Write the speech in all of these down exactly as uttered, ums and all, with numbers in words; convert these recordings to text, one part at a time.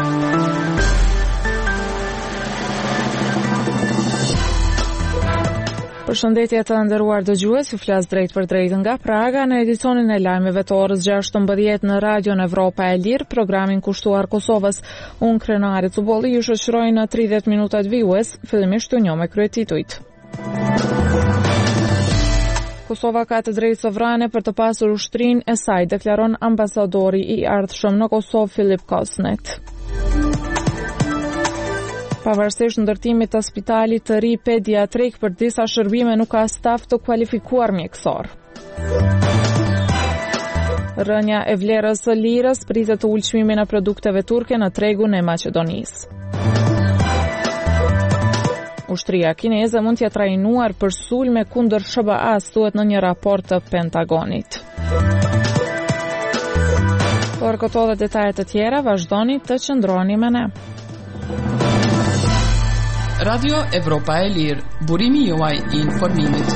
Përshëndetje të nderuar dëgjues, ju flas drejt për drejt nga Praga në edicionin e lajmeve të orës gjashtëmbëdhjetë në Radion Evropa e Lirë, programin kushtuar Kosovës. Unë Krenari Cubolli ju shoqëroj në tridhjetë minutat vijues, fillimisht ju njoh me kryetitujt. Kosova ka të drejtë sovrane për të pasur ushtrinë e saj, deklaron ambasadori i ardhshëm në Kosovë Filip Kosnet. Pavarësisht ndërtimit të spitalit të ri pediatrik për disa shërbime nuk ka staf të kualifikuar mjekësor. Rënja e vlerës së lirës pritet të ulë çmimin e produkteve turke në tregun e Maqedonisë. Ushtria kineze mund t'ja trajnuar për sulme kundër S B A-s, thuhet në një raport të Pentagonit. Por këto dhe detajet të tjera vazhdoni të qëndroni me ne. Radio Evropa e Lirë, burimi juaj i informimit.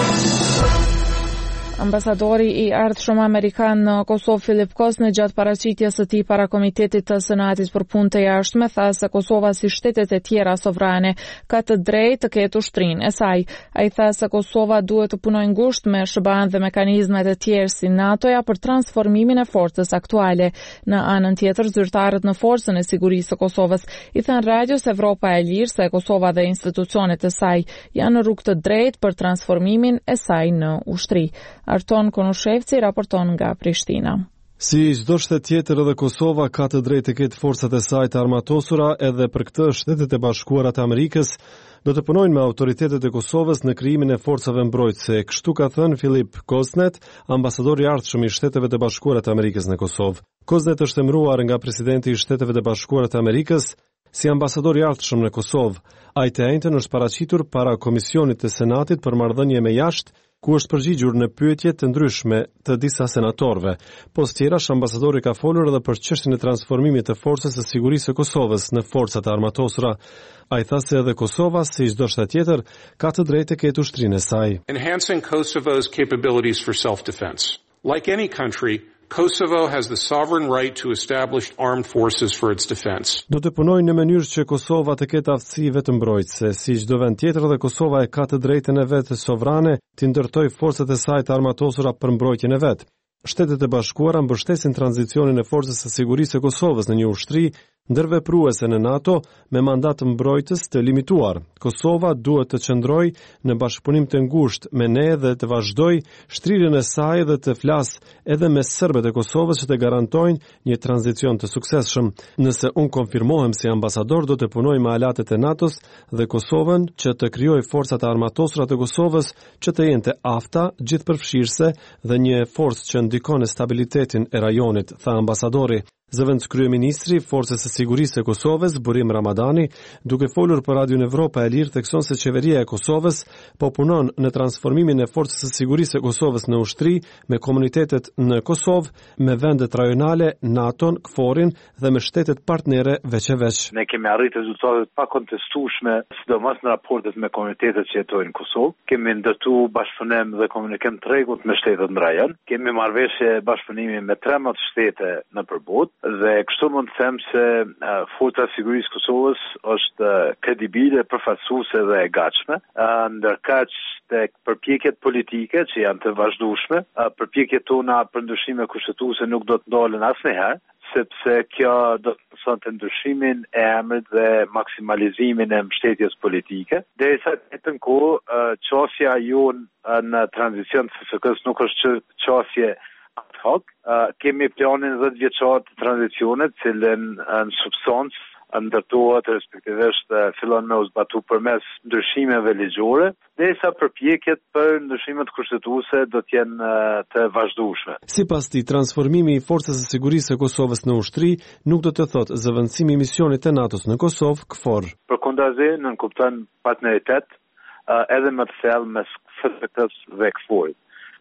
Ambasadori i ardhshëm amerikan në Kosovë Filip Kosnet gjatë paraqitjes së tij para Komitetit të Senatit për Punë të Jashtme tha se Kosova si shtetet e tjera sovrane ka të drejtë të ketë ushtrinë e saj. Ai tha se Kosova duhet të punojë ngushtë me S B A-n dhe mekanizmat e tjerë si NATO-ja për transformimin e forcës aktuale. Në anën tjetër, zyrtarët në Forcën e Sigurisë së Kosovës i thanë Radios Evropa e Lirë se Kosova dhe institucionet e saj janë në rrugë të drejtë për transformimin e saj në ushtri. Arton Konushevci raporton nga Prishtina. Si çdo shtet tjetër, edhe Kosova ka të drejtë të ketë forcat e saj të armatosura, edhe për këtë Shtetet e Bashkuara të Amerikës do të punojnë me autoritetet e Kosovës në krijimin e forcave mbrojtëse. Kështu ka thënë Filip Kosnet, ambasadori i ardhshëm i Shteteve të Bashkuara të Amerikës në Kosovë. Kosnet është emëruar nga presidenti i Shteteve të Bashkuara të Amerikës si ambasador i ardhshëm në Kosovë. Ai të njëjtën është paraqitur para Komisionit të Senatit për marrëdhënie me jashtë, ku është përgjigjur në pyetje të ndryshme të disa senatorëve. Post tjerash, ambasadori ka folur edhe për çështjen e transformimit të Forcës së Sigurisë së Kosovës në forcat e armatosura. Ai tha se edhe Kosova, si çdo shtet tjetër, ka të drejtë të ketë ushtrinë e saj. Enhancing Kosovo's capabilities for self-defense. Like any country, Kosovo has the sovereign right to establish armed forces for its defense. Do të punojnë në mënyrë që Kosova të ketë aftësi vetëmbrojtëse, si çdo vend tjetër dhe Kosova e ka të drejtën e vetë sovrane të ndërtojë forcat e saj të armatosura për mbrojtjen e vet. Shtetet e Bashkuara mbështesin tranzicionin e Forcës së Sigurisë së Kosovës në një ushtri ndërvepruese në NATO me mandat mbrojtës të limituar. Kosova duhet të qëndrojë në bashkëpunim të ngushtë me ne dhe të vazhdojë shtrirjen e saj dhe të flasë edhe me serbët e Kosovës që të garantojnë një tranzicion të suksesshëm. Nëse unë konfirmohem si ambasador, do të punoj me aleatet e NATO-s dhe Kosovën që të krijojë forcat armatosura të Kosovës që të jenë të afta, gjithëpërfshirëse dhe një forcë që ndikon në stabilitetin e rajonit, tha ambasadori. Zëvendës kryeministri Forcës së Sigurisë së Kosovës, Burim Ramadani, duke folur për Radion Evropa e Lirë, thekson se qeveria e Kosovës po punon në transformimin e Forcës së Sigurisë së Kosovës në ushtri me komunitetet në Kosovë, me vendet rajonale, NATO-n, KFOR-in dhe me shtetet partnere veç e veç. Ne kemi arritë rezultate pa kontestueshme, sidomos në raportet me komunitetet që jetojnë në Kosovë. Kemi ndërtuar bashkëpunim dhe komunikim të rregullt me shtetet në rajon. Kemi marrëveshje bashkëpunimi me trembëdhjetë shtete në përbot. Dhe kështu mund të them se uh, Forca e Sigurisë së Kosovës është uh, kredibile, përfaqësuese dhe e gatshme, uh, ndërkaq tek përpjekjet politike që janë të vazhdueshme, uh, përpjekjet tona për ndryshime kushtetuese nuk do të ndalen asnjëherë, sepse kjo do të thotë ndryshimin e emrit dhe maksimalizimin e mbështetjes politike. Derisa në të kohë uh, çështja jon uh, në tranzicion të F S K-s nuk është çështje ad hoc. Uh, kemi planin dhjetë vjeçar të tranzicionit, cilën uh, në substancë ndërtohet respektivisht uh, fillon me u zbatu përmes ndryshimeve ligjore, derisa përpjekjet për ndryshimet kushtetuese do të jenë uh, të vazhdueshme. Sipas tij, transformimi i Forcës së Sigurisë së Kosovës në ushtri nuk do të thotë zëvendësimi i misionit të NATO-s në Kosovë, KFOR. Përkundazi, nën kupton partneritet uh, edhe më të thellë mes F S K-s dhe KFOR-it.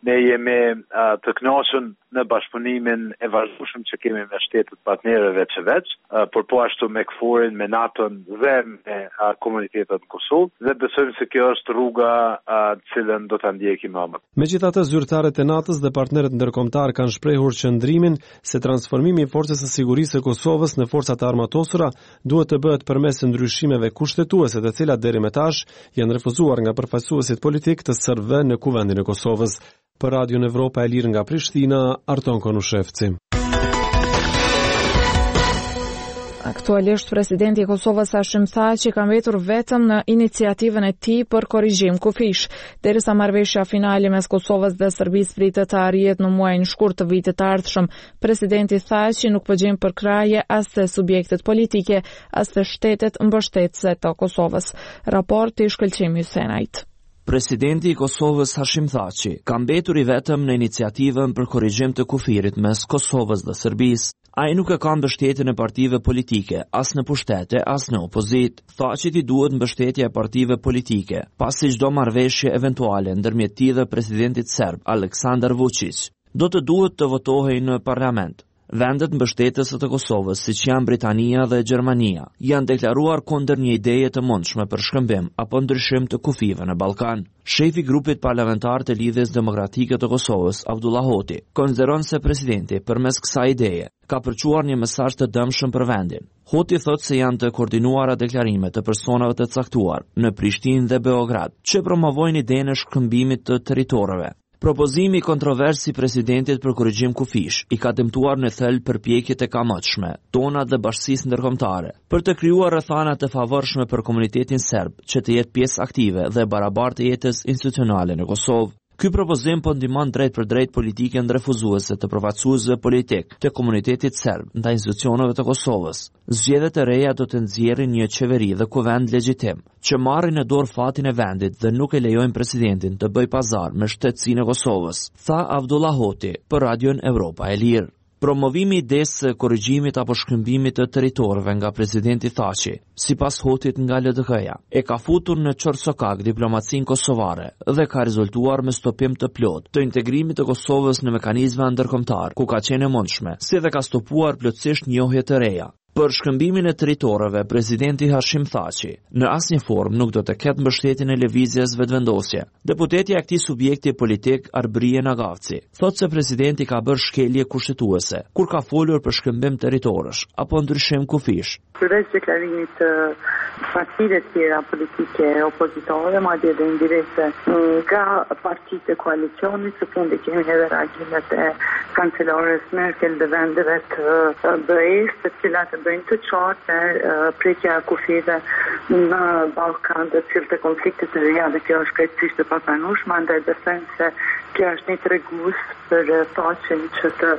Ne jemi uh, të kënaqur në bashkëpunimin e vazhdueshëm që kemi me shtetet partnerëve të veç, uh, por po ashtu me K F O R-in, me NATO-n dhe me uh, komunitetet në Kosovë, dhe besojmë se kjo është rruga uh, cilën do ta ndjekim më. Megjithatë, zyrtarët e NATO-s dhe partnerët ndërkombëtar kanë shprehur qëndrimin se transformimi i forcës së sigurisë së Kosovës në forcat e armatosura duhet të bëhet përmes ndryshimeve kushtetuese, të cilat deri më tash janë refuzuar nga përfaqësuesit politik të serbëve në Kuvendin e Kosovës. Për Radion Evropa e Lirë nga Prishtina, Arton Konushevci. Aktualisht, presidenti i Kosovës Hashim Thaçi ka mbetur vetëm në iniciativën e tij për korrigjim kufish, derisa marrëveshja finale mes Kosovës dhe Serbisë pritet të arrihet në muajin shkurt të vitit të ardhshëm. Presidenti Thaçi nuk po gjen përkrahje as te subjektet politike, as te shtetet mbështetëse të Kosovës. Raporti i Shkëlqemi Hysenait. Presidenti i Kosovës Hashim Thaçi ka mbetur i vetëm në iniciativën për korrigjim të kufirit mes Kosovës dhe Serbisë. Ai nuk e ka mbështetjen e partive politike, as në pushtete, as në opozit. Thaçit i duhet mbështetja e partive politike, pasi çdo marrëveshje eventuale ndërmjet tij dhe presidentit serb Aleksandar Vučić do të duhet të votohej në parlament. Vendet mbështetëse të Kosovës, siç janë Britania dhe Gjermania, janë deklaruar kundër një ideje të mundshme për shkëmbim apo ndryshim të kufive në Ballkan. Shefi i grupit parlamentar të Lidhjes Demokratike të Kosovës, Abdullah Hoti, konsideron se presidenti përmes kësaj ideje ka përquar një mesazh të dëmshëm për vendin. Hoti thotë se janë të koordinuara deklarime të personave të caktuar në Prishtinë dhe Beograd, që promovojnë idenë e shkëmbimit të territoreve. Propozimi i kontroversi i presidentit për korrigjim kufish i ka dëmtuar në thelb përpjekjet e kamotshme, tona dhe bashkësisë ndërkombëtare, për të krijuar rrethana të favorshme për komunitetin serb që të jetë pjesë aktive dhe barabartë e jetës institucionale në Kosovë. Ky propozim po ndihmon drejt për drejt politikën refuzuese të përfaqësuesve politik të komunitetit serb ndaj institucioneve të Kosovës. Zgjedhjet e reja do të nxjerrin një qeveri dhe kuvend legjitim, që marrin në dorë fatin e vendit dhe nuk e lejojnë presidentin të bëjë pazar me shtetësinë e Kosovës, tha Abdullah Hoti për Radion Evropa e Lirë. Promovimi i idesë së korrigjimit apo shkëmbimit të territorëve nga presidenti Thaçi, sipas Hotit nga L D K-ja, e ka futur në qorçokak diplomacinë kosovare dhe ka rezultuar me stopim të plot të integrimit të Kosovës në mekanizma ndërkombëtar, ku ka qenë e mundshme, si dhe ka stopuar plotësisht njohjet të reja. Për shkëmbimin e territorëve, presidenti Hashim Thaçi në asnjë formë nuk do të ketë mbështetjen e lëvizjes vetëvendosje. Deputeti i këtij subjekti politik Arbrije Nagavci thotë se presidenti ka bërë shkelje kushtetuese kur ka folur për shkëmbim territorësh apo ndryshim kufish. Përveç deklarimit të partive të tjera politike opozitore, madje edhe indirekte nga partitë e koalicionit, së fundi kemi edhe reagimet e kancelores Merkel dhe vendeve të B E-s, të cilat bëjnë të qartë prekja e kufive në Ballkan dhe cilët e konfliktit të reja, dhe kjo është krejtësisht e papranueshme, andaj besojmë se kjo është një tregues për Thaçin që të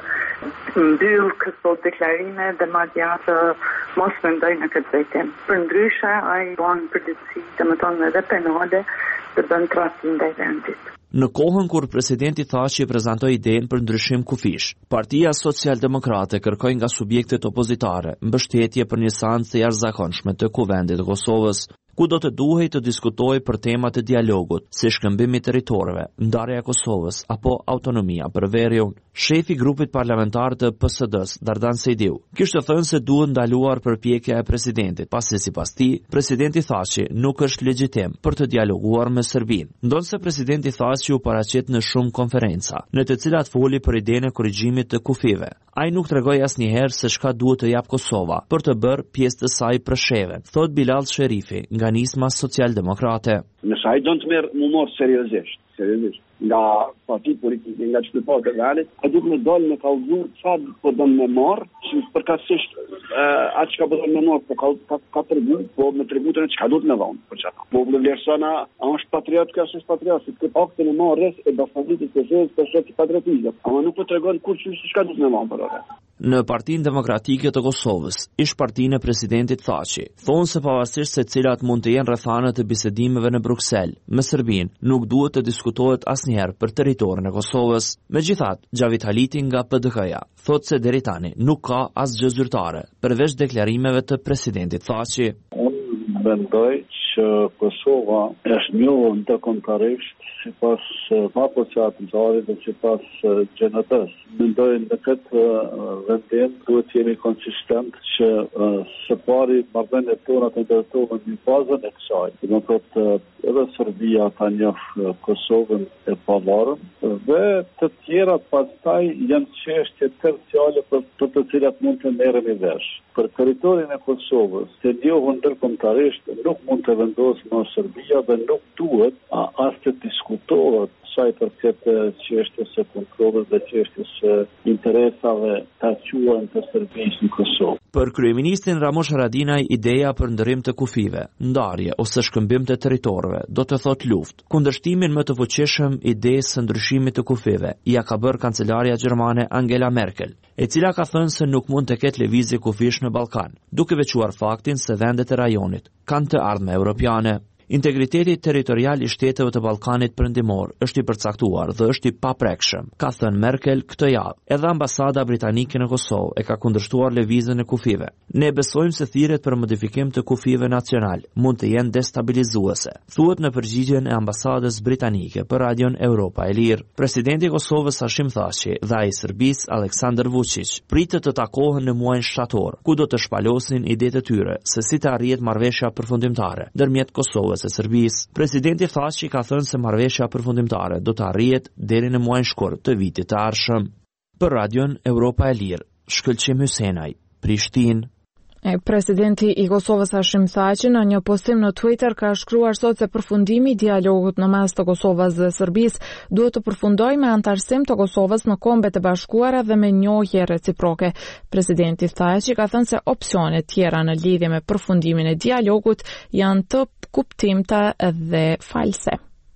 mbyll këto deklarime dhe madje të mos mendoj në këtë drejtim. Përndryshe, ai bën përgjegjësi, domethënë edhe penale, të bën trashëgimi ndaj vendit. Në kohën kur presidenti Thaçi prezantoi idenë për ndryshim kufish, Partia Socialdemokrate kërkoi nga subjektet opozitare mbështetje për një seancë të jashtëzakonshme të Kuvendit të Kosovës, ku do të duhej të diskutojë për temat e dialogut, si shkëmbimi i territorëve, ndarja e Kosovës apo autonomia për veriun. Shefi i grupit parlamentar të P S D-s, Dardan Sejdiu, kishte thënë se duhet ndaluar përpjekja e presidentit, pasi sipas tij, presidenti Thaçi nuk është legjitim për të dialoguar me Serbinë. Ndonse presidenti Thaçi u paraqet në shumë konferenca, në të cilat foli për idenë e korrigjimit të kufive. Ai nuk tregoi asnjëherë se çka duhet të jap Kosova për të bërë pjesë të saj Presheve, thot Bilal Sherifi nga Nisma Socialdemokrate. Nëse ai do të merr më morë seriozisht, seriozisht nga partitë politike, nga qytetarët e vendit, ai duhet të dalë në kallëzu çfarë po do të marr, përkatësisht atë çka po do të marr, po ka ka, ka tregu, po me tregutën çka do të më dhon për çfarë. Po vlerësona, a është patriot, kjo është patriot, si këtë aktin e marrës e bashkëpunimit të shtetit të shtetit patriotizëm. Ama nuk po tregon kurrë çka do të më dhon për atë. Në Partinë Demokratike të Kosovës, ish partinë e presidentit Thaçi, thonë se pavarësisht se cilat mund të jenë rrethanat e bisedimeve në Bruksel me Serbinë, nuk duhet të diskutohet asnjëherë për territorin e Kosovës. Megjithatë, Xhavit Haliti nga P D K-ja thotë se deri tani nuk ka asgjë zyrtare përveç deklarimeve të presidentit Thaçi. Unë mendoj që Kosova është njohur ndërkombëtarisht sipas hapësat të nxarrit dhe sipas G N T-s. Mendoj në këtë vendim duhet të jemi konsistent që së pari marrëdhëniet tona të ndërtohen në bazën e kësaj. Do të thotë edhe Serbia ta njoh Kosovën e pavarur dhe të tjera pastaj janë çështje terciale për, për të cilat mund të merremi vesh. Për territorin e Kosovës, të njohur ndërkombëtarisht nuk mund të vendosë në Serbia dhe nuk duhet as të diskutohet sa i përket çështjes së kontrollit dhe çështjes së interesave të quajtur të Serbisë në Kosovë. Për kryeministin Ramush Haradinaj, ideja për ndërim të kufive, ndarje ose shkëmbim të territorëve do të thotë luftë. Kundërshtimin më të fuqishëm idesë së ndryshimit të kufive ja ka bërë kancelaria gjermane Angela Merkel, e cila ka thënë se nuk mund të ketë lëvizje kufish në Ballkan, duke veçuar faktin se vendet e rajonit kanë të ardhme europiane. Integriteti territorial i shteteve të Ballkanit Perëndimor është i përcaktuar dhe është i paprekshëm, ka thënë Merkel këtë javë. Edhe ambasada britanike në Kosovë e ka kundërshtuar lëvizjen e kufive. Ne besojmë se thirrjet për modifikim të kufive nacional mund të jenë destabilizuese, thuhet në përgjigjen e ambasadës britanike për radion Europa e Lirë. Presidenti i Kosovës Hashim Thaçi dhe ai i Serbisë Aleksandar Vučić pritet të takohen në muajin shtator, ku do të shpalosin idetë e tyre se si të arrihet marrëveshja përfundimtare ndërmjet Kosovës e Serbisë. Presidenti Thaçi ka thënë se marrëveshja përfundimtare do të arrihet deri në muajin shkurt të vitit të ardhshëm. Për radion Europa e Lirë, Shkëlqim Hysenaj, Prishtinë. E, presidenti i Kosovës Hashim Thaçi në një postim në Twitter ka shkruar sot se përfundimi i dialogut në mes të Kosovës dhe Serbisë duhet të përfundojë me antarësim të Kosovës në Kombet e Bashkuara dhe me njohje reciproke. Presidenti Thaçi ka thënë se opsionet tjera në lidhje me përfundimin e dialogut janë të kuptimta dhe false.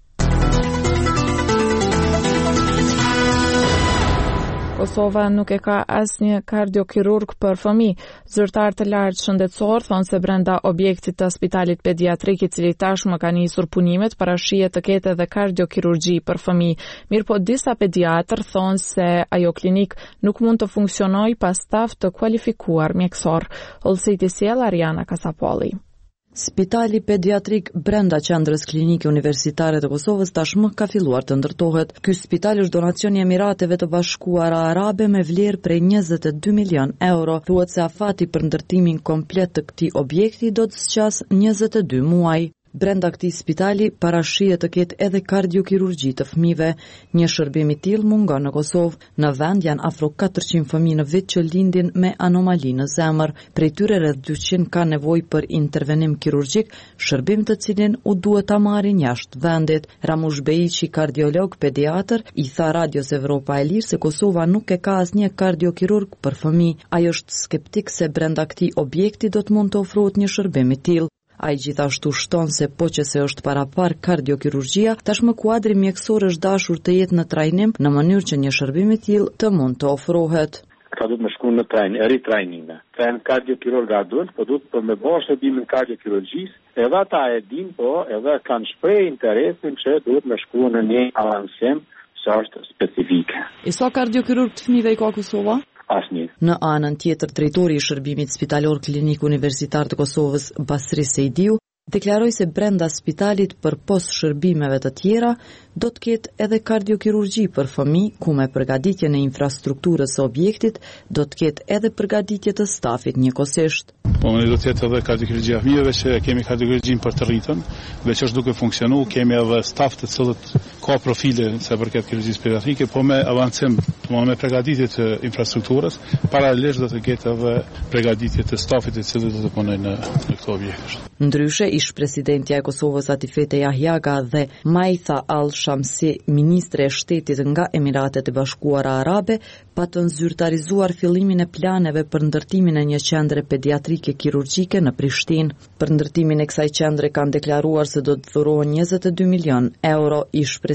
Kosova nuk e ka asnjë kardiokirurg për fëmijë. Zyrtar të lartë shëndetësor thonë se brenda objektit të spitalit pediatrik i cili tashmë ka nisur punimet parashihet të ketë edhe kardiokirurgji për fëmijë. Mirëpo disa pediatër thonë se ajo klinik nuk mund të funksionojë pas staf të kualifikuar mjekësor. Hollësiti sjell Ariana Kasapolli. Spitali pediatrik brenda qendrës klinike universitare të Kosovës tashmë ka filluar të ndërtohet. Ky spital është donacion i Emirateve të Bashkuara Arabe me vlerë prej njëzet e dy milion euro. Thuhet se afati për ndërtimin komplet të këtij objekti do të zgjasë njëzet e dy muaj. Brenda këtij spitali parashihet të ketë edhe kardiokirurgji të fëmijëve. Një shërbim i tillë mungon në Kosovë. Në vend janë afro katërqind fëmijë në vit që lindin me anomali në zemër. Prej tyre rreth dyqind kanë nevojë për intervenim kirurgjik, shërbim të cilin u duhet ta marrin jashtë vendit. Ramush Bejiçi, kardiolog pediatër, i tha Radios Evropa e Lirë se Kosova nuk e ka asnjë kardiokirurg për fëmijë. Ai është skeptik se brenda këtij objekti do të mund të ofrohet një shërbim i tillë. Ai gjithashtu shton se po që se është parapar kardiokirurgjia, tashmë kuadri mjekësor është dashur të jetë në trajnim në mënyrë që një shërbim i tillë të mund të ofrohet. Ka duhet me shku në trajnim, ritrajnime. Trajnim kardiokirurg adult, po duhet për me bërë shërbimin kardiokirurgjisë, edhe ata e din, po edhe kanë shpreh interesin që duhet me shku në një avansim që është specifike. E sa kardiokirurg të fëmijëve i ka Kosova? Asnjë. Në anën tjetër, drejtori i shërbimit spitalor klinik universitar të Kosovës, Basri Sejdiu, deklaroi se brenda spitalit për pos shërbimeve të tjera do të ketë edhe kardiokirurgji për fëmijë, ku me përgatitjen e infrastrukturës së objektit do të ketë edhe përgatitje të stafit njëkohësisht. Po ne do të jetë edhe kardiokirurgjia fëmijëve që kemi kardiokirurgjin për të rritën, dhe që është duke funksionu, kemi edhe staf të cilët ka profile sa përket kirurgjisë pediatrike, po me avancim, po me përgatitje të infrastrukturës, paralelisht do të ketë edhe përgatitje të stafit të cilët do të punojnë në, në këtë objekt. Ndryshe, ish presidentja e Kosovës Atifete Jahjaga dhe Majtha Al Shamsi, ministre e shtetit nga Emiratet e Bashkuara Arabe, patën zyrtarizuar fillimin e planeve për ndërtimin e një qendre pediatrike kirurgjike në Prishtinë. Për ndërtimin e kësaj qendre kanë deklaruar se do të dhurohen njëzet e dy milion euro. Ish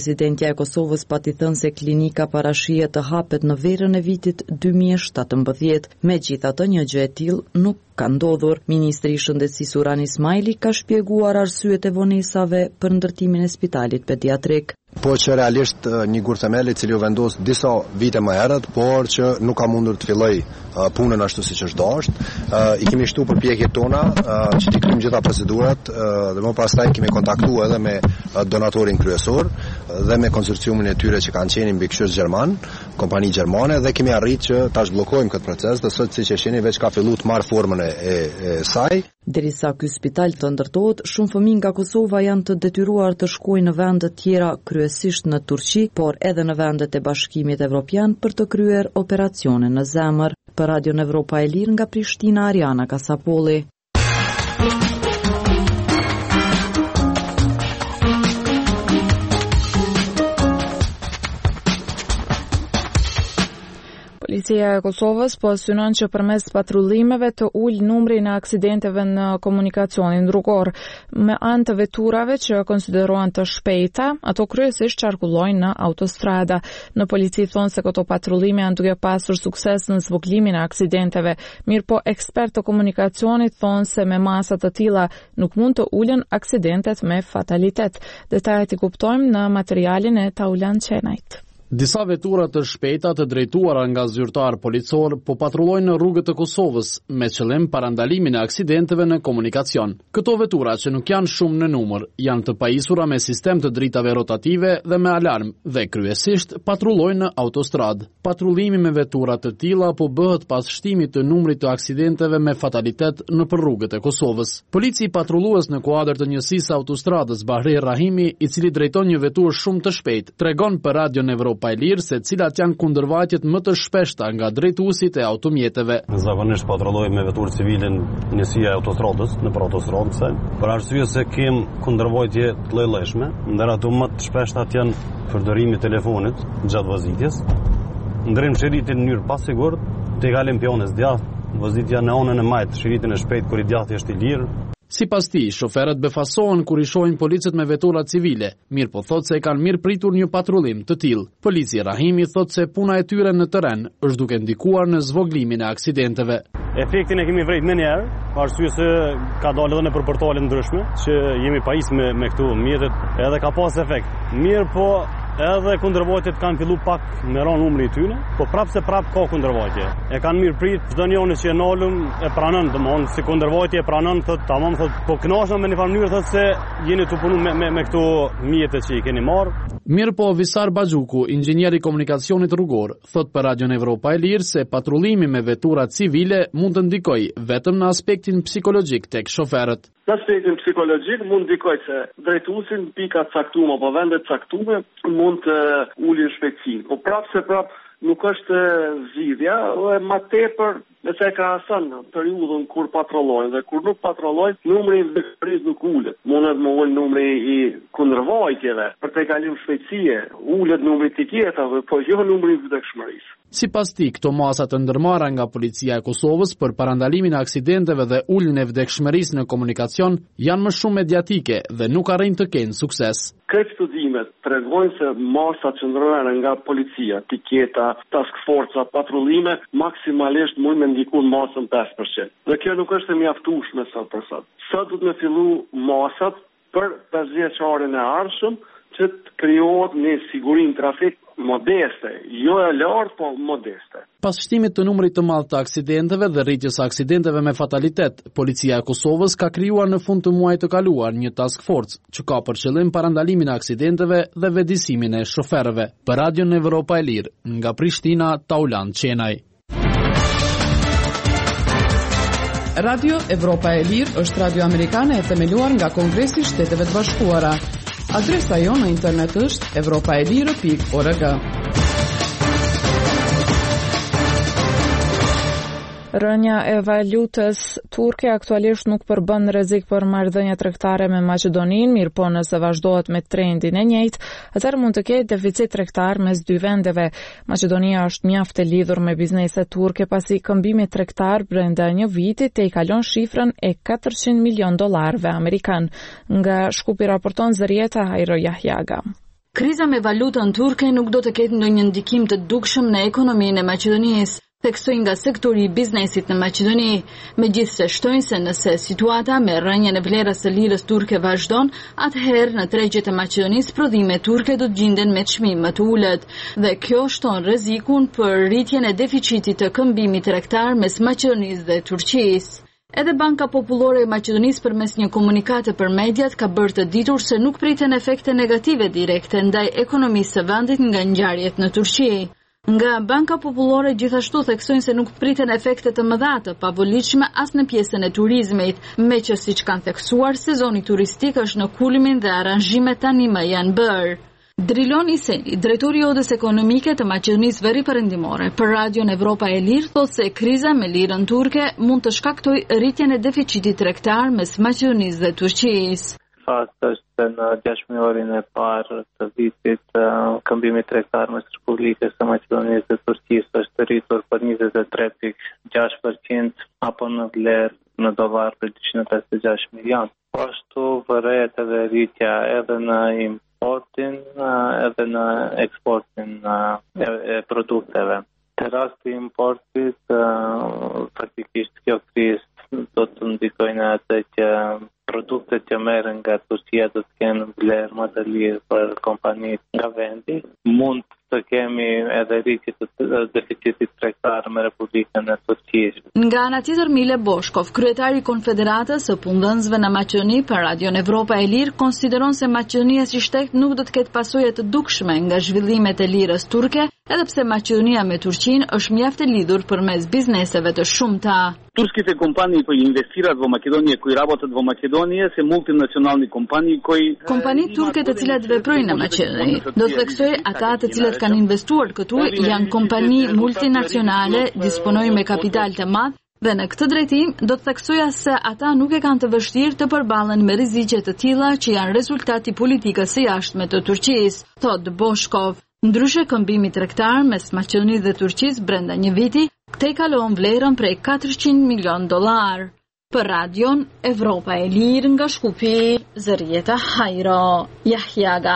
Presidentja e Kosovës pati thënë se klinika parashihet të hapet në verën e vitit dy mijë e shtatëmbëdhjetë. Megjithatë, një gjë e tillë nuk ka ndodhur. Ministri i Shëndetësisë Suran Ismaili ka shpjeguar arsyet e vonesave për ndërtimin e spitalit pediatrik. Po që realisht një gur themeli i cili u vendos disa vite më herët, por që nuk ka mundur të filloj uh, punën ashtu siç është dashur. Uh, I kemi shtu përpjekjet tona uh, që të kryejmë gjitha procedurat uh, dhe më pastaj kemi kontaktuar edhe me uh, donatorin kryesor uh, dhe me konsorciumin e tyre që kanë qenë mbikëqyrës gjerman, kompani gjermane, dhe kemi arritur që ta zhbllokojmë këtë proces dhe sot siç e shihni veç ka filluar të marrë formën e, e, e saj. Derisa ky spital të ndërtohet, shumë fëmijë nga Kosova janë të detyruar të shkojnë në vende të tjera, kryesisht në Turqi, por edhe në vendet e Bashkimit Evropian për të kryer operacione në zemër. Për Radion Evropa e Lirë nga Prishtina, Ariana Kasapolli. Policia e Kosovës po synon që përmes patrullimeve të ulë numrin e aksidenteve në komunikacionin rrugor. Me anë të veturave që konsiderohen të shpejta, ato kryesisht qarkullojnë në autostrada. Në polici thonë se këto patrullime janë duke pasur sukses në zvoglimin e aksidenteve. Mirë po ekspert të komunikacionit thonë se me masat të tilla nuk mund të ulen aksidentet me fatalitet. Detajet i kuptojmë në materialin e Taulan Qenajt. Disa vetura të shpejta të drejtuara nga zyrtar policor po patrullojnë në rrugët e Kosovës me qëllim parandalimin e aksidenteve në komunikacion. Këto vetura, që nuk janë shumë në numër, janë të pajisura me sistem të dritave rotative dhe me alarm dhe kryesisht patrullojnë në autostrad. Patrullimi me vetura të tilla po bëhet pas shtimit të numrit të aksidenteve me fatalitet në për rrugët e Kosovës. Polici patrullues në kuadër të njësisë autostradës Bahri Rahimi, i cili drejton një veturë shumë të shpejtë, tregon për Radion Evropa e Lirë se cilat janë kundërvajtjet më të shpeshta nga drejtuesit e automjeteve. Zakonisht patrollojmë me veturë civile në njësia e autostradës, në për autostradë, për arsye se kem kundërvajtje të lloj-llojshme, ndër ato më të shpeshtat janë përdorimi i telefonit gjatë vozitjes, ndrim shiritin në mënyrë pasigurt, te kalim pionës djathtë, vozitja në anën e majtë, shiritin e shpejt kur i djathtë është i lirë. Si pas ti, shoferët befasohen kur i shohin policët me vetura civile, mirë po thot se e kanë mirë pritur një patrullim të tillë. Polici Rahimi thot se puna e tyre në terren është duke ndikuar në zvoglimin e aksidenteve. Efektin e kemi vrejt më njerë, arsye se ka dalë edhe në për portale ndryshme, që jemi pajis me, me këtu mjetet, edhe ka pas efekt. Mirë po edhe kundërvajtjet kanë fillu pak me ran numri i tyre, po prapë se prapë ka kundërvajtje. E kanë mirë prit, çdo njëri që e nalën e pranon, domthon si kundërvajtje e pranon, thotë tamam, thotë po kënaqem me një farë mënyrë, thotë se jeni të punu me me, me këto mjete që i keni marrë. Mirë po Visar Baxhuku, inxhinier i komunikacionit rrugor, thot për Radion Evropa e Lirë se patrullimi me vetura civile mund të ndikojë vetëm në aspektin psikologjik tek shoferët. Në aspektin psikologjik mund ndikoj se drejtuesin pika caktuar apo vende caktuar mund të ulin shpejtësinë. Po prapë se prapë nuk është zgjidhja, e më tepër nëse ka asën periudhën kur patrollojnë dhe kur nuk patrollojnë, numri i vdekshmërisë nuk ulet. Mundet më ul numri i kundërvajtjeve për të kaluar shpejtësie, ulet numri i tiketave, po jo numri i vdekshmërisë. Sipas tij, këto masa të ndërmarra nga policia e Kosovës për parandalimin e aksidenteve dhe uljen e vdekshmërisë në komunikacion janë më shumë mediatike dhe nuk arrin të kenë sukses. Këtë studimet tregojnë se masa që ndërmarrën nga policia, tiketa, task force, patrullime, maksimalisht mund me ndikun masën pesë përqind. Dhe kjo nuk është e mjaftueshme sot për sot. Sot duhet me fillu masat për pesëdhjeçarin e ardhshëm që të krijohet një sigurim trafik modeste, jo e lartë, po modeste. Pas shtimit të numrit të madh të aksidenteve dhe rritjes së aksidenteve me fatalitet, policia e Kosovës ka krijuar në fund të muajit të kaluar një task force që ka për qëllim parandalimin e aksidenteve dhe vetëdijsimin e shoferëve. Për Radion Evropa e Lirë, nga Prishtina, Taulan Qenaj. Radio Evropa e Lirë është radio amerikane e themeluar nga Kongresi i Shteteve të Bashkuara. Adresa jonë në internet është evropaelire pikë org. Rënja e valutës turke aktualisht nuk përbën rrezik për marrëdhënie tregtare me Maqedoninë, mirë po nëse vazhdohet me trendin e njëjtë, atëherë mund të ketë deficit tregtar mes dy vendeve. Maqedonia është mjaft e lidhur me bizneset turke pasi këmbimi tregtar brenda një viti te i kalon shifrën e katërqind milion dollarëve amerikan. Nga Shkupi raporton Zërieta Hajro Jahjaga. Kriza me valutën turke nuk do të ketë ndonjë ndikim të dukshëm në ekonominë e Maqedonisë, theksoi nga sektori i biznesit në Maqedoni, megjithse shtojnë se nëse situata me rënjën e vlerës së lirës turke vazhdon, atëherë në tregjet e Maqedonisë prodhimet turke do të gjenden me çmim më të ulët, dhe kjo shton rrezikun për rritjen e deficitit të këmbimit tregtar mes Maqedonisë dhe Turqisë. Edhe Banka Popullore e Maqedonisë përmes një komunikate për mediat ka bërë të ditur se nuk priten efekte negative direkte ndaj ekonomisë së vendit nga ngjarjet në Turqi. Nga Banka Popullore gjithashtu theksojnë se nuk priten efekte të mëdha të pavolitshme as në pjesën e turizmit, meqë siç kanë theksuar, sezoni turistik është në kulmin dhe aranzhimet tani më janë bërë. Drilon Iseni, drejtori i Odës Ekonomike të Maqedonisë Veriperëndimore, për Radion Evropa e Lirë thotë se kriza me lirën turke mund të shkaktojë rritjen e deficitit tregtar mes Maqedonisë dhe Turqisë. Fakti është se në gjashtë-muajorin e parë të vitit këmbimi tregtar mes Republikës së Maqedonisë dhe Turqisë është rritur për njëzet e tre pikë gjashtë përqind apo në vlerë në dollar për dyqind e pesëdhjetë e gjashtë milion. Po ashtu vëret edhe rritja edhe në importin edhe në eksportin e produkteve. Në rast të importit, faktikisht kjo krizë do të ndikojnë atë që produktet që merren nga Turqia do të kenë vlerë më të lirë për kompanitë nga vendi. Mund të kemi edhe rritje të deficitit tregtar me Republikën e Turqisë. Nga ana tjetër, Mile Boshkov, kryetari i Konfederatës së Punëdhënësve në Maqedoni për Radion Evropa e Lirë, konsideron se Maqedonia si shtet nuk do të ketë pasojë të dukshme nga zhvillimet e lirës turke, edhe pse Maqedonia me Turqinë është mjaft e lidhur përmes bizneseve të shumta. Турските компании кои инвестираат во Македонија, кои работат во Македонија, се мултинационални компании кои Компаниtë turke të cilat veprojnë në Maqedoni, do të theksoj ata të cilat kanë investuar këtu janë kompani multinacionale, disponojnë me kapital të madh dhe në këtë drejtim do të theksoja se ata nuk e kanë të vështirë të përballen me rreziqe të tilla që janë rezultati politikës së jashtme të Turqisë, thot Boshkov. Ndryshe, këmbimi tregtar mes Maqedonisë dhe Turqisë brenda një viti te kalon vlerën prej katërqind milion dollar. Për Radion Evropa e Lirë nga Shkupi, Zërieta Hajro, Jahjaga.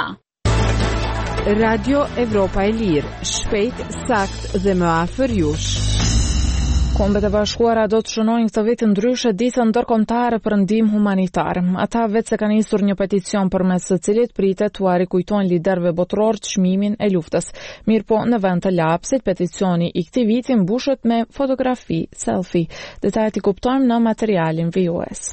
Radio Evropa e Lirë, shpejt, sakt dhe më afër jush. Kombet e Bashkuara do të shënojnë këtë vit ndryshe ditën ndërkombëtare për ndihmë humanitare. Ata vetë se kanë nisur një peticion përmes së cilit pritet t'u rikujtojnë liderëve botror çmimin e luftës. Mirpo në vend të lapsit, peticioni i këtij viti mbushet me fotografi selfie. Detajet i kuptojmë në materialin V O S.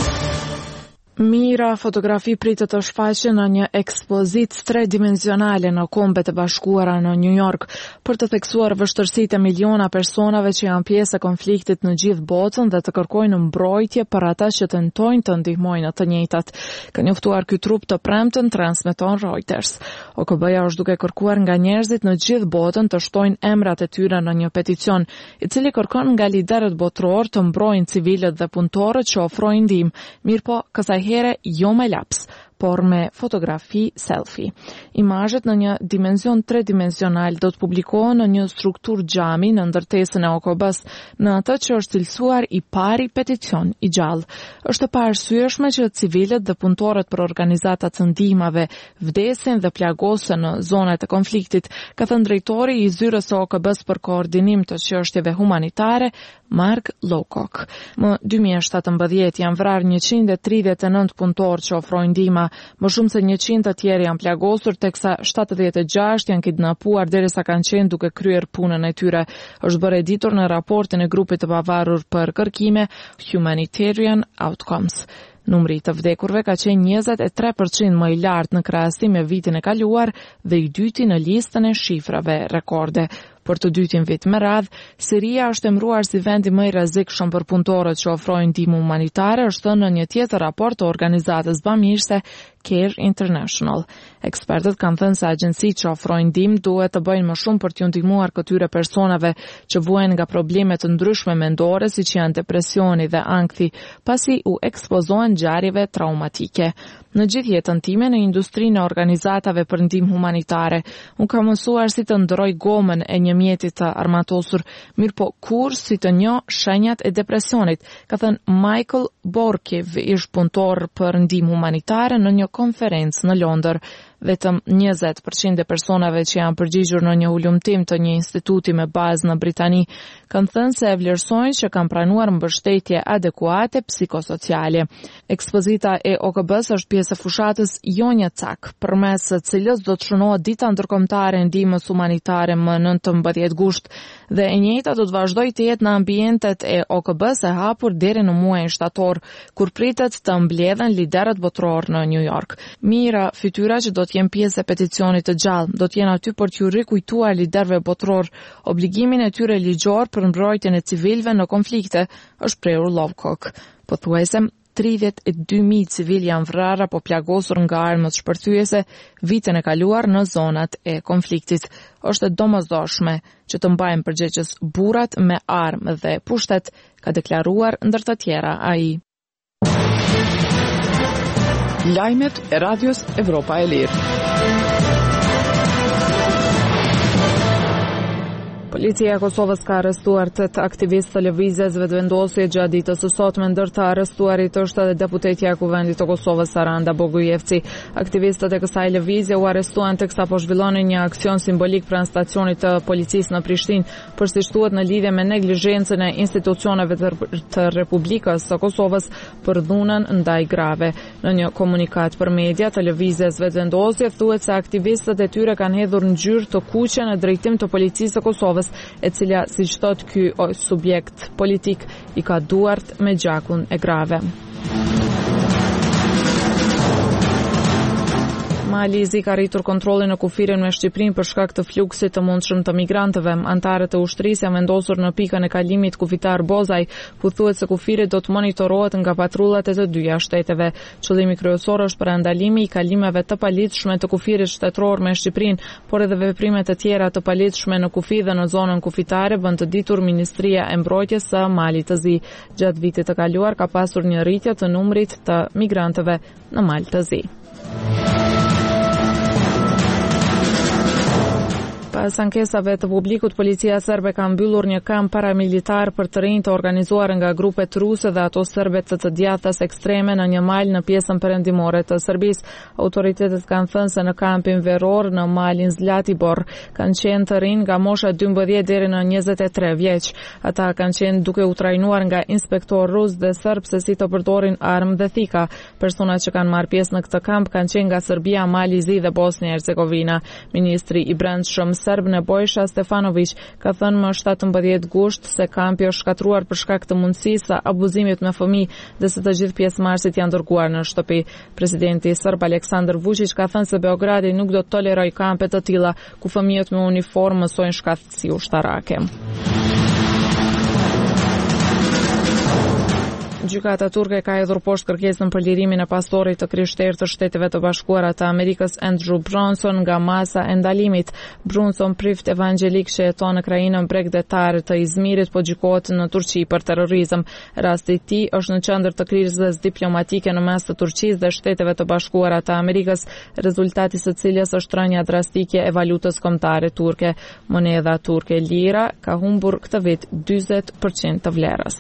Mira fotografi pritet të shfaqen në një ekspozitë tredimensionale në Kombet e Bashkuara në New York për të theksuar vështirësitë e miliona personave që janë pjesë e konfliktit në gjithë botën dhe të kërkojnë mbrojtje për ata që tentojnë të ndihmojnë të njëjtat. Ka njoftuar ky trup të premtën, transmeton Reuters. O K B-ja është duke kërkuar nga njerëzit në gjithë botën të shtojnë emrat e tyre në një peticion, i cili kërkon nga liderët botror të mbrojnë civilët dhe punëtorët që ofrojnë ndihmë. Mirpo kësaj here jo me laps, por me fotografi selfie. Imazhet në një dimension tredimensional do të publikohen në një struktur xhami në ndërtesën e O K B-s, në atë që është cilësuar i pari peticion i gjallë. Është e paarsyeshme që civilët dhe punëtorët për organizatat të ndihmave vdesin dhe plagosen në zonat e konfliktit, ka thënë drejtori i zyrës së O K B-s për koordinim të çështjeve humanitare, Mark Lowcock. Më dy mijë e shtatëmbëdhjetë janë vrarë njëqind e tridhjetë e nëntë punëtorë që ofrojnë ndihmë, më shumë se njëqind të tjerë janë plagosur, teksa shtatëdhjetë e gjashtë janë kidnapuar derisa kanë qenë duke kryer punën e tyre. Është bërë e ditur në raportin e grupit të pavarur për kërkime Humanitarian Outcomes. Numri të vdekurve ka qenë njëzet e tre përqind më i lartë në krahasim me vitin e kaluar dhe i dyti në listën e shifrave rekorde. Për të dytin vit me radh, Siria është emëruar si vendi më i rrezikshëm për punëtorët që ofrojnë ndihmë humanitare, është thënë në një tjetër raport të organizatës bamirëse Care International. Ekspertët kanë thënë se agjencitë që ofrojnë ndihmë duhet të bëjnë më shumë për t'u ndihmuar këtyre personave që vuajnë nga probleme të ndryshme mendore, siç janë depresioni dhe ankthi, pasi u ekspozohen ngjarjeve traumatike. Në gjithë jetën time në industrinë e organizatave për ndihmë humanitare, unë kam mësuar si të ndroj gomën e një mjeti të armatosur, mirë po kur si të njoh shenjat e depresionit, ka thënë Michael Borkiv, ish punëtor për ndihmë humanitare në një konferencë në Londër. Vetëm njëzet përqind e personave që janë përgjigjur në një ulumtim të një instituti me bazë në Britani kanë thënë se e vlerësojnë që kanë pranuar mbështetje adekuate psikosociale. Ekspozita e O K B-s është pjesë e fushatës Jonja Cak, përmes së cilës do të shënohet dita ndërkombëtare e ndihmës humanitare më nëntëmbëdhjetë gusht dhe e njëjta do të vazhdojë të jetë në ambientet e O K B-s e hapur deri në muajin shtator, kur pritet të mbledhen liderët botror në New York. Mira fytyra që do të jenë pjesë e peticionit të gjallë, do të jenë aty për t'ju rikujtuar liderëve botror obligimin e tyre ligjor për mbrojtjen e civilëve në konflikte, është prerur Lovecock. Pothuajse tridhjetë e dy mijë civil janë vrarë apo plagosur nga armët shpërthyese vitin e kaluar në zonat e konfliktit. Është e domosdoshme që të mbajmë përgjegjës burrat me armë dhe pushtet, ka deklaruar ndër të tjera ai. Lajmet e Radios Evropa e Lirë. Policia e Kosovës ka arrestuar tetë aktivistë të lëvizjes vetëvendosje gjatë ditës së sotme, ndër të arrestuarit është edhe deputetja e Kuvendit të Kosovës Saranda Bogujevci. Aktivistët e kësaj lëvizje u arrestuan teksa po zhvillonin një aksion simbolik pranë stacionit të policisë në Prishtinë, për si thuhet në lidhje me neglizhencën e institucioneve të Republikës së Kosovës për dhunën ndaj grave. Në një komunikat për media të lëvizjes vetëvendosje thuhet se aktivistët e tyre kanë hedhur ngjyrë të kuqe në drejtim të policisë së Kosovës, e cila, siç thot ky subjekt politik, i ka duart me gjakun e grave. Malizi ka rritur kontrollin në kufirin me Shqipërinë për shkak të fluksit të mundshëm të migrantëve. Antarët e ushtrisë janë vendosur në pikën e kalimit kufitar Bozaj, ku thuhet se kufiri do të monitorohet nga patrullat e të dyja shteteve. Qëllimi kryesor është parandalimi i kalimeve të paligjshme të kufirit shtetëror me Shqipërinë, por edhe veprime të tjera të paligjshme në kufi dhe në zonën kufitare, bën të ditur Ministria e Mbrojtjes së Malit të Zi. Gjatë vitit të kaluar ka pasur një rritje të numrit të migrantëve në Mal të Zi. Pas ankesave të publikut, policia serbe ka mbyllur një kamp paramilitar për të rinj të organizuar nga grupet ruse dhe ato serbe të të djathtas ekstreme në një mal në pjesën perëndimore të Serbisë. Autoritetet kanë thënë se në kampin veror në malin Zlatibor kanë qenë të rinj nga mosha dymbëdhjetë deri në njëzet e tre vjeç. Ata kanë qenë duke u trajnuar nga inspektor rus dhe serb se si të përdorin armë dhe thika. Personat që kanë marrë pjesë në këtë kamp kanë qenë nga Serbia, Mali i Zi dhe Bosnia e Hercegovina. Ministri i Brendshëm serb Nebojša Stefanović ka thënë më shtatëmbëdhjetë gusht se kampi është shkatruar për shkak të mundësisë së abuzimit me fëmijë dhe se të gjithë pjesëmarrësit janë dërguar në shtëpi. Presidenti serb Aleksandar Vučić ka thënë se Beogradi nuk do të tolerojë kampe të tilla ku fëmijët me uniformë mësojnë shkatësi ushtarake. Gjykata turke ka hedhur poshtë kërkesën për lirimin e pastorit të krishterë të Shteteve të Bashkuara të Amerikës Andrew Brunson nga masa e ndalimit. Brunson, prift evangelik që jeton në krajinën bregdetare të Izmirit, po gjykohet në Turqi për terrorizëm. Rasti i tij është në qendër të krizës diplomatike në mes të Turqisë dhe Shteteve të Bashkuara të Amerikës, rezultati së cilës është rënja drastike e valutës kombëtare turke. Monedha turke lira ka humbur këtë vit dyzet përqind të vlerës.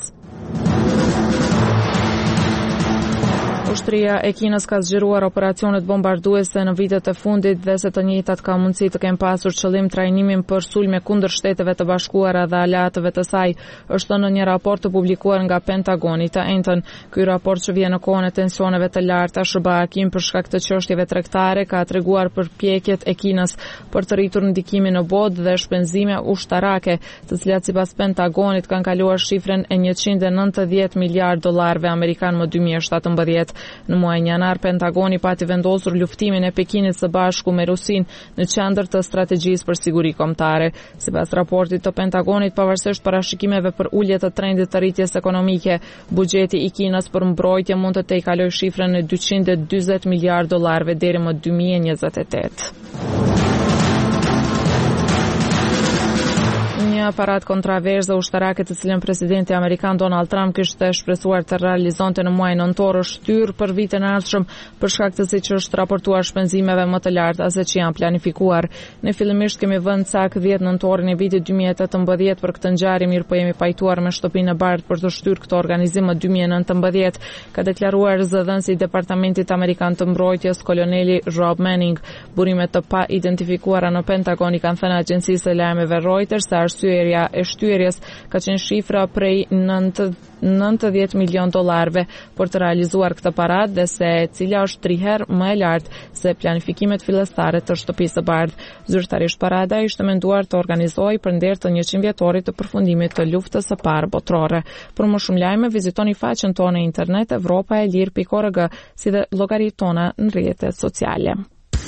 Ushtria e Kinës ka zgjeruar operacionet bombarduese në vitet e fundit dhe se të njëjtat ka mundësi të kenë pasur qëllim trajnimin për sulme kundër Shteteve të Bashkuara dhe aleatëve të saj, është në një raport të publikuar nga Pentagoni të njëjtën. Ky raport që vjen në kohën e tensioneve të larta S B A-Kim për shkak të çështjeve tregtare ka treguar përpjekjet e Kinës për të rritur ndikimin në botë dhe shpenzime ushtarake, të cilat sipas Pentagonit kanë kaluar shifrën e njëqind e nëntëdhjetë miliardë dollarëve amerikan më dy mijë e shtatëmbëdhjetë. Në muajin janar, Pentagoni pati vendosur luftimin e Pekinit së bashku me Rusinë në qendër të strategjisë për siguri kombëtare. Sipas raportit të Pentagonit, pavarësisht parashikimeve për ulje të trendit të rritjes ekonomike, buxheti i Kinës për mbrojtje mund të tejkalojë shifrën e dyqind e dyzet miliardë dollarëve deri më dy mijë e njëzet e tetë. Një një aparat kontroverzë ushtarake të cilën presidenti amerikan Donald Trump kishte shpresuar të realizonte në muajin nëntor është shtyr për vitin e ardhshëm për shkak të siç është raportuar shpenzimeve më të larta se që janë planifikuar. Ne fillimisht kemi vënë cak dhjetë nëntorin e vitit dy mijë e tetëmbëdhjetë për këtë ngjarje, mirë po jemi pajtuar me shtëpinë e bardhë për të shtyr këtë organizim më dy mijë e nëntëmbëdhjetë, ka deklaruar zëdhënësi i Departamentit Amerikan të Mbrojtjes koloneli Rob Manning. Burimet të pa identifikuara në Pentagon i kanë thënë agjencisë së lajmeve Reuters se arsyeja e shtyerjes ka qenë shifra prej nëntëdhjetë milion dollarëve për të realizuar këtë parat dhe se cila është tri herë më e lartë se planifikimet fillestare të shtëpisë së bardhë. Zyrtarisht parada ishte menduar të organizohej përnder të njëqind vjetorit të përfundimit të luftës së parë botërore. Për më shumë lajme vizitoni faqen tonë në internet evropa e lir pikë org si dhe llogaritë tona në rrjetet sociale.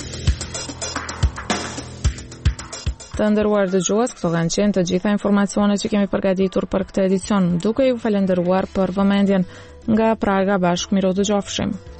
Të nderuar dëgjues, këto kanë qenë të gjitha informacionet që kemi përgatitur për këtë edicion, duke ju falendëruar për vëmendjen. Nga Praga bashkë miru dëgjofshim.